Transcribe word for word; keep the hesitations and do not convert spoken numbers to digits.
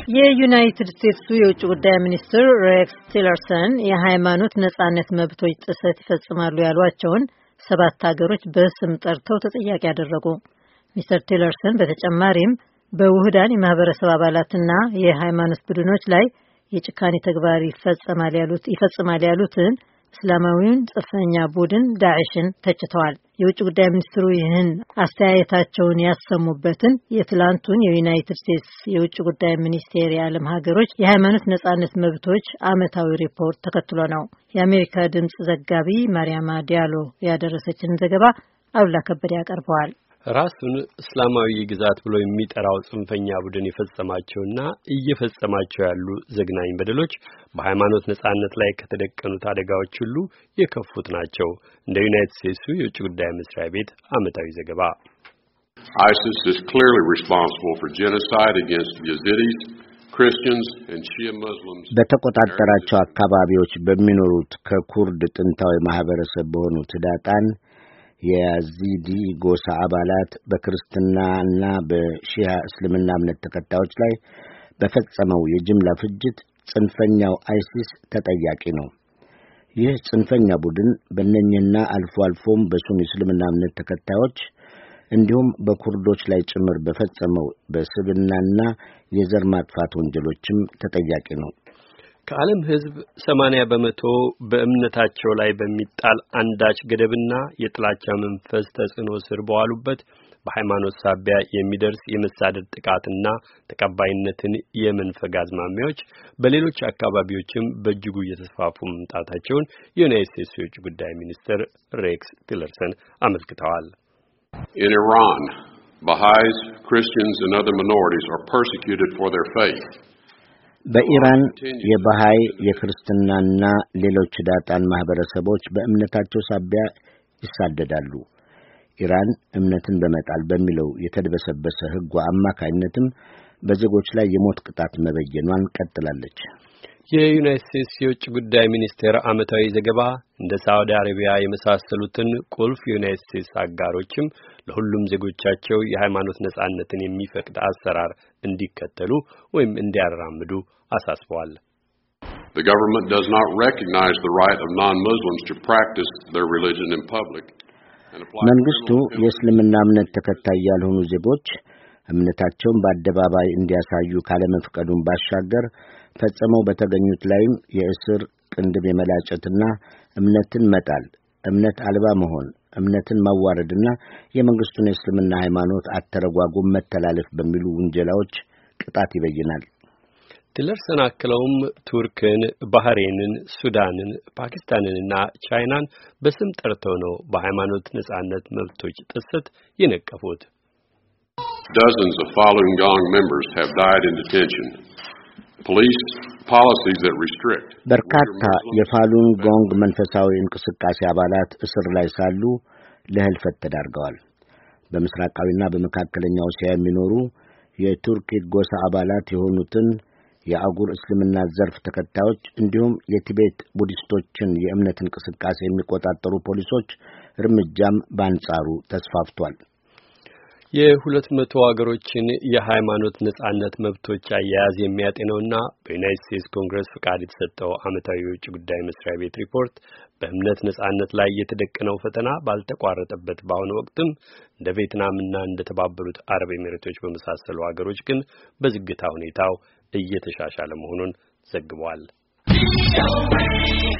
የዩናይትድ ስቴትስ የውጭ ጉዳይ ሚኒስትር ሬክስ ቲለርሰን የሃይማኖት ነጻነት መብቶች ጥሰት ይፈጽማሉ ያሏቸውን ሰባት ሀገሮች በስም ጠርተው ተጠያቂ ያደረጉ። ሚስተር ቲለርሰን በተጨማሪም በውህዳን የማህበረሰብ አባላትና የሃይማኖት ቡድኖች ላይ የጭካኔ ተግባር ይፈጽማል ያሉት ይፈጽማል ያሉትን እስላማዊውን ጽንፈኛ ቡድን ዳዕሽን ተችተዋል። የውጭ ጉዳይ ሚኒስትሩ ይህን አስተያየታቸውን ያሰሙበትን የትላንቱን የዩናይትድ ስቴትስ የውጭ ጉዳይ ሚኒስቴር የዓለም ሀገሮች የሃይማኖት ነጻነት መብቶች ዓመታዊ ሪፖርት ተከትሎ ነው። የአሜሪካ ድምጽ ዘጋቢ ማርያማ ዲያሎ ያደረሰችን ዘገባ አሉላ ከበደ ያቀርበዋል። ራሱን እስላማዊ ግዛት ብሎ የሚጠራው ጽንፈኛ ቡድን የፈጸማቸውና እየፈጸማቸው ያሉ ዘግናኝ በደሎች በሃይማኖት ነጻነት ላይ ከተደቀኑት አደጋዎች ሁሉ የከፉት ናቸው። እንደ ዩናይትድ ስቴትስ የውጭ ጉዳይ መስሪያ ቤት ዓመታዊ ዘገባ ISIS is clearly responsible for genocide against Yazidis, Christians and Shia Muslims. በተቆጣጠራቸው አካባቢዎች በሚኖሩት ከኩርድ ጥንታዊ ማህበረሰብ በሆኑት ዳጣን የያዚዲ ጎሳ አባላት በክርስትናና በሺያ እስልምና እምነት ተከታዮች ላይ በፈጸመው የጅምላ ፍጅት ጽንፈኛው አይሲስ ተጠያቂ ነው። ይህ ጽንፈኛ ቡድን በእነኚህና አልፎ አልፎም በሱኒ እስልምና እምነት ተከታዮች እንዲሁም በኩርዶች ላይ ጭምር በፈጸመው በስብናና የዘር ማጥፋት ወንጀሎችም ተጠያቂ ነው። ከዓለም ሕዝብ ሰማንያ በመቶ በእምነታቸው ላይ በሚጣል አንዳች ገደብና የጥላቻ መንፈስ ተጽዕኖ ስር በዋሉበት በሃይማኖት ሳቢያ የሚደርስ የመሳደድ ጥቃትና ተቀባይነትን የመንፈግ አዝማሚያዎች በሌሎች አካባቢዎችም በእጅጉ እየተስፋፉ መምጣታቸውን የዩናይትድ ስቴትስ የውጭ ጉዳይ ሚኒስትር ሬክስ ቲለርሰን አመልክተዋል። In Iran, Baha'is, Christians and other minorities are persecuted for their faith. በኢራን የባሃይ የክርስትናና ሌሎች ዳጣን ማህበረሰቦች በእምነታቸው ሳቢያ ይሳደዳሉ። ኢራን እምነትን በመጣል በሚለው የተደበሰበሰ ሕጓ አማካይነትም በዜጎች ላይ የሞት ቅጣት መበየኗን ቀጥላለች። የዩናይትድ ስቴትስ የውጭ ጉዳይ ሚኒስቴር ዓመታዊ ዘገባ እንደ ሳዑዲ አረቢያ የመሳሰሉትን ቁልፍ የዩናይትድ ስቴትስ አጋሮችም ለሁሉም ዜጎቻቸው የሃይማኖት ነጻነትን የሚፈቅድ አሰራር እንዲከተሉ ወይም እንዲያራምዱ አሳስበዋል። The government does not recognize the right of non-Muslims to practice their religion in public. መንግስቱ የእስልምና እምነት ተከታይ ያልሆኑ ዜጎች እምነታቸውን በአደባባይ እንዲያሳዩ ካለመፍቀዱን ባሻገር ፈጽመው በተገኙት ላይም የእስር ቅንድብ የመላጨትና እምነትን መጣል፣ እምነት አልባ መሆን፣ እምነትን ማዋረድና የመንግስቱን የእስልምና ሃይማኖት አተረጓጉም መተላለፍ በሚሉ ውንጀላዎች ቅጣት ይበይናል። ቲለርሰን አክለውም ቱርክን፣ ባህሬንን፣ ሱዳንን፣ ፓኪስታንንና ቻይናን በስም ጠርተው ነው በሃይማኖት ነጻነት መብቶች ጥሰት የነቀፉት። Dozens of Falun Gong members have died in detention. Police policies that restrict በርካታ የፋሉን ጎንግ መንፈሳዊ እንቅስቃሴ አባላት እስር ላይ ሳሉ ለህልፈት ተዳርገዋል። በምስራቃዊና በመካከለኛው እስያ የሚኖሩ የቱርክ ጎሳ አባላት የሆኑትን የአጉር እስልምና ዘርፍ ተከታዮች እንዲሁም የቲቤት ቡዲስቶችን የእምነት እንቅስቃሴ የሚቆጣጠሩ ፖሊሶች እርምጃም በአንጻሩ ተስፋፍቷል። የሁለት መቶ ሀገሮችን የሃይማኖት ነጻነት መብቶች አያያዝ የሚያጤነውና በዩናይትድ ስቴትስ ኮንግረስ ፍቃድ የተሰጠው ዓመታዊ የውጭ ጉዳይ መስሪያ ቤት ሪፖርት በእምነት ነጻነት ላይ የተደቀነው ፈተና ባልተቋረጠበት በአሁኑ ወቅትም እንደ ቪየትናምና እንደ ተባበሩት አረብ ኤሚሬቶች በመሳሰሉ ሀገሮች ግን በዝግታ ሁኔታው እየተሻሻለ መሆኑን ዘግቧል።